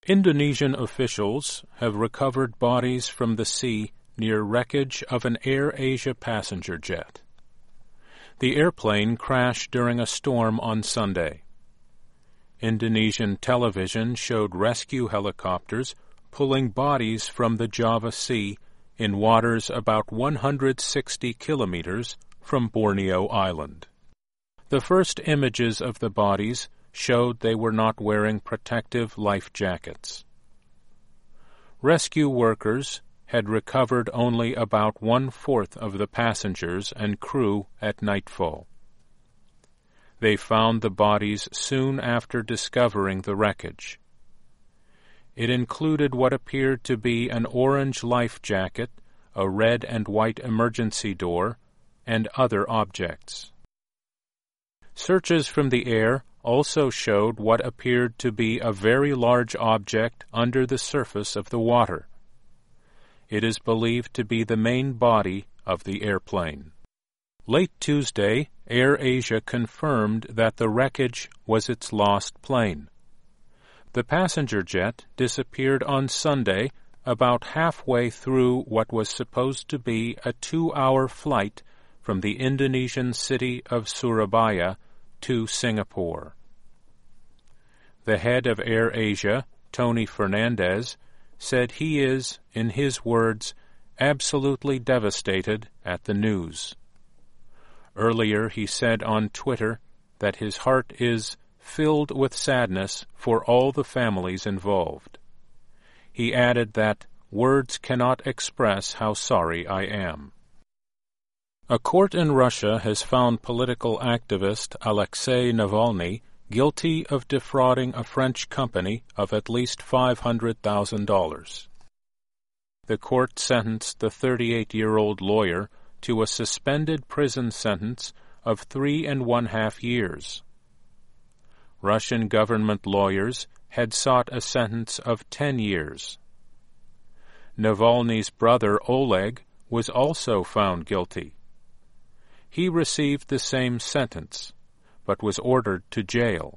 Indonesian officials have recovered bodies from the sea near wreckage of an AirAsia passenger jet. The airplane crashed during a storm on Sunday. Indonesian television showed rescue helicopters pulling bodies from the Java Sea in waters about 160 kilometers from Borneo Island. The first images of the bodies showed they were not wearing protective life jackets. Rescue workers had recovered only about 1/4 of the passengers and crew at nightfall. They found the bodies soon after discovering the wreckage. It included what appeared to be an orange life jacket, a red and white emergency door, and other objects. Searches from the air also showed what appeared to be a very large object under the surface of the water. It is believed to be the main body of the airplane. Late Tuesday, AirAsia confirmed that the wreckage was its lost plane. The passenger jet disappeared on Sunday about halfway through what was supposed to be a 2-hour flight from the Indonesian city of Surabaya to Singapore. The head of AirAsia, Tony Fernandez, said he is, in his words, absolutely devastated at the news. Earlier he said on Twitter that his heart is filled with sadness for all the families involved. He added that words cannot express how sorry I am. A court in Russia has found political activist Alexei Navalny guilty of defrauding a French company of at least $500,000. The court sentenced the 38-year-old lawyer to a suspended prison sentence of 3.5 years. Russian government lawyers had sought a sentence of 10 years. Navalny's brother Oleg was also found guilty. He received the same sentence, but was ordered to jail.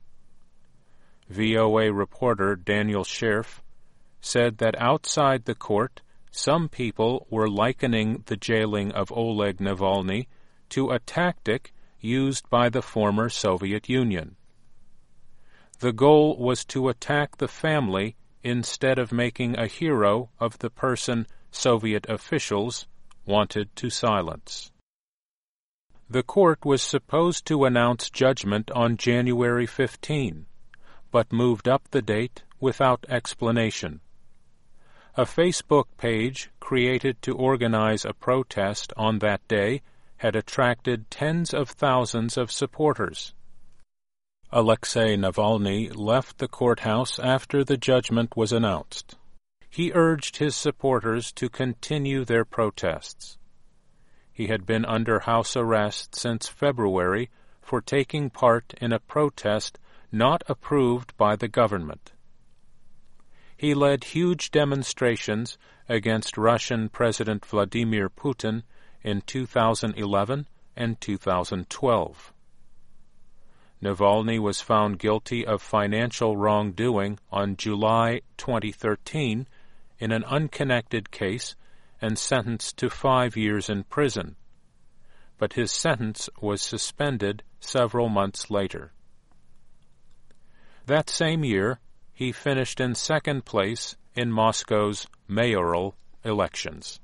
VOA reporter Daniel Scherf said that outside the court, some people were likening the jailing of Oleg Navalny to a tactic used by the former Soviet Union. The goal was to attack the family instead of making a hero of the person Soviet officials wanted to silence. The court was supposed to announce judgment on January 15, but moved up the date without explanation. A Facebook page created to organize a protest on that day had attracted tens of thousands of supporters. Alexei Navalny left the courthouse after the judgment was announced. He urged his supporters to continue their protests. He had been under house arrest since February for taking part in a protest not approved by the government. He led huge demonstrations against Russian President Vladimir Putin in 2011 and 2012. Navalny was found guilty of financial wrongdoing on July 2013 in an unconnected case and sentenced to 5 years in prison, but his sentence was suspended several months later. That same year, he finished in second place in Moscow's mayoral elections.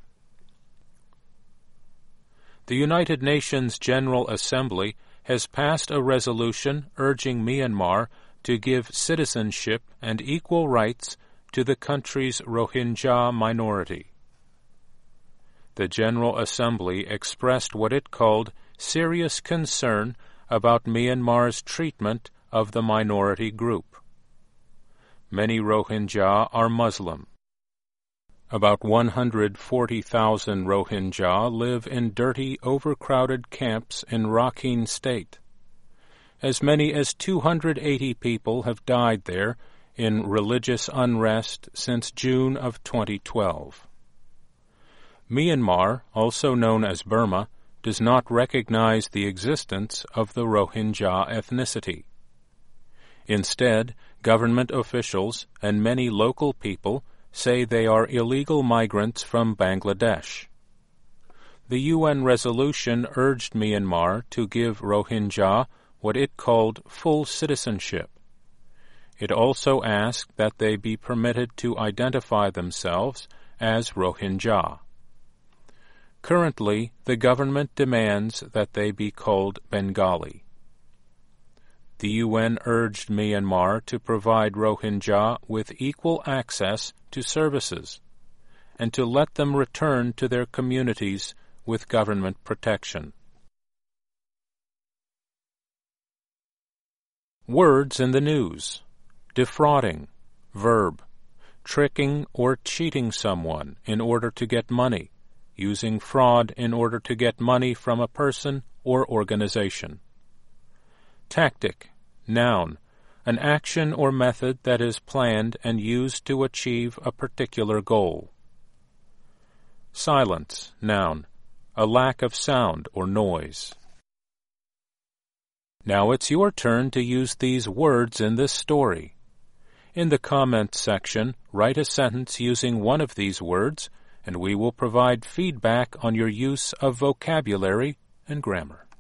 The United Nations General Assembly has passed a resolution urging Myanmar to give citizenship and equal rights to the country's Rohingya minority. The General Assembly expressed what it called serious concern about Myanmar's treatment of the minority group. Many Rohingya are Muslim. About 140,000 Rohingya live in dirty, overcrowded camps in Rakhine State. As many as 280 people have died there in religious unrest since June of 2012. Myanmar, also known as Burma, does not recognize the existence of the Rohingya ethnicity. Instead, Government officials and many local people say they are illegal migrants from Bangladesh. The UN resolution urged Myanmar to give Rohingya what it called full citizenship. It also asked that they be permitted to identify themselves as Rohingya. Currently, the government demands that they be called Bengali. The UN urged Myanmar to provide Rohingya with equal access to services and to let them return to their communities with government protection. Words in the news: defrauding, verb, tricking or cheating someone in order to get money, using fraud in order to get money from a person or organization. Tactic, noun, an action or method that is planned and used to achieve a particular goal. Silence, noun, a lack of sound or noise. Now it's your turn to use these words in this story. In the comments section, write a sentence using one of these words, and we will provide feedback on your use of vocabulary and grammar.